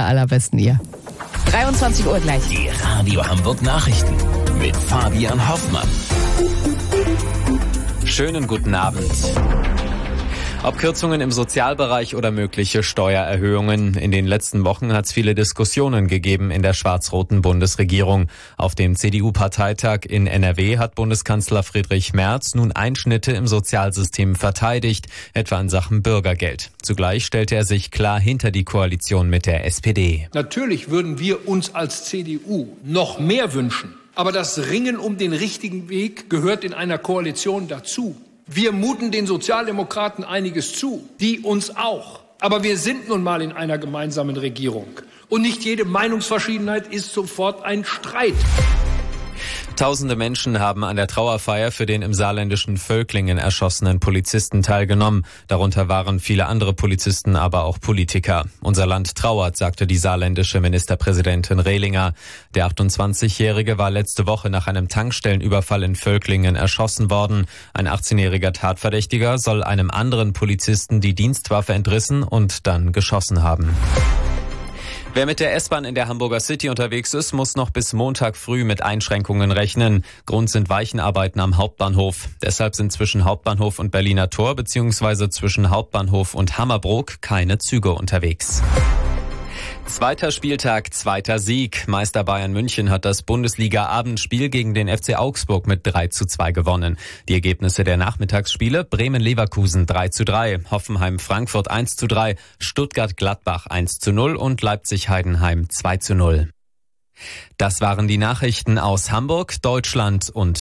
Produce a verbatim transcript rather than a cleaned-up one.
allerbesten ihr. dreiundzwanzig Uhr gleich. Die Radio Hamburg Nachrichten mit Fabian Hoffmann. Schönen guten Abend. Ob Kürzungen im Sozialbereich oder mögliche Steuererhöhungen. In den letzten Wochen hat es viele Diskussionen gegeben in der schwarz-roten Bundesregierung. Auf dem C D U-Parteitag in N R W hat Bundeskanzler Friedrich Merz nun Einschnitte im Sozialsystem verteidigt, etwa in Sachen Bürgergeld. Zugleich stellte er sich klar hinter die Koalition mit der S P D. Natürlich würden wir uns als C D U noch mehr wünschen. Aber das Ringen um den richtigen Weg gehört in einer Koalition dazu. Wir muten den Sozialdemokraten einiges zu, die uns auch. Aber wir sind nun mal in einer gemeinsamen Regierung. Und nicht jede Meinungsverschiedenheit ist sofort ein Streit. Tausende Menschen haben an der Trauerfeier für den im saarländischen Völklingen erschossenen Polizisten teilgenommen. Darunter waren viele andere Polizisten, aber auch Politiker. Unser Land trauert, sagte die saarländische Ministerpräsidentin Rehlinger. Der achtundzwanzigjährige war letzte Woche nach einem Tankstellenüberfall in Völklingen erschossen worden. Ein achtzehnjähriger Tatverdächtiger soll einem anderen Polizisten die Dienstwaffe entrissen und dann geschossen haben. Wer mit der S-Bahn in der Hamburger City unterwegs ist, muss noch bis Montag früh mit Einschränkungen rechnen. Grund sind Weichenarbeiten am Hauptbahnhof. Deshalb sind zwischen Hauptbahnhof und Berliner Tor bzw. zwischen Hauptbahnhof und Hammerbrook keine Züge unterwegs. Zweiter Spieltag, zweiter Sieg. Meister Bayern München hat das Bundesliga-Abendspiel gegen den F C Augsburg mit drei zu zwei gewonnen. Die Ergebnisse der Nachmittagsspiele: Bremen-Leverkusen drei zu drei, Hoffenheim-Frankfurt eins zu drei, Stuttgart-Gladbach eins zu null und Leipzig-Heidenheim zwei zu null. Das waren die Nachrichten aus Hamburg, Deutschland und